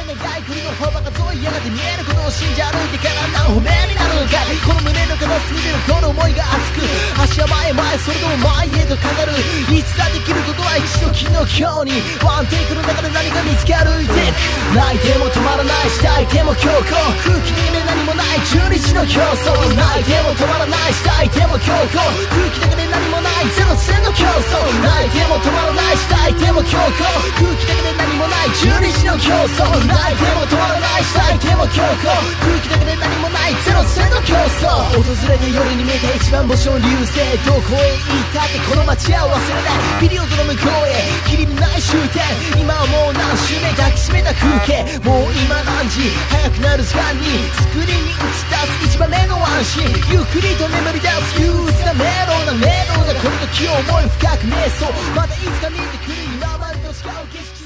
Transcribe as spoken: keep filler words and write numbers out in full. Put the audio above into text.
願い来るの幅が遠いやがて見えることを信じ歩いてから何歩目になるのかこの胸の片隅でのこの思いが熱く足は前へ前それとも前へとかかるいつだできることは一度きのようにワンテイクの中で何か見つけ歩いて泣いても止まらないしたいても強行空気的で何もない中日の競争泣いても止まらないしたいても強行空気だけで何もないゼロ戦の競争泣いても止まらないしたいても強行空気だけで何もない中日の競争泣いても止まらないしたいても強行空気だけで何もないゼロ戦の競争訪れて夜に見えた一番星の流星どこへ行ったってこの街は忘れないピリオドの向こうへきりない終点今はもう何周目抱きしめた風景もう今何時早くなる時間にスクリーンに映し出す一番目の安心ゆっくりと眠り出す憂鬱なメロンなメロンがこの時を思い深く瞑想またいつか見えてくる今までと違う景色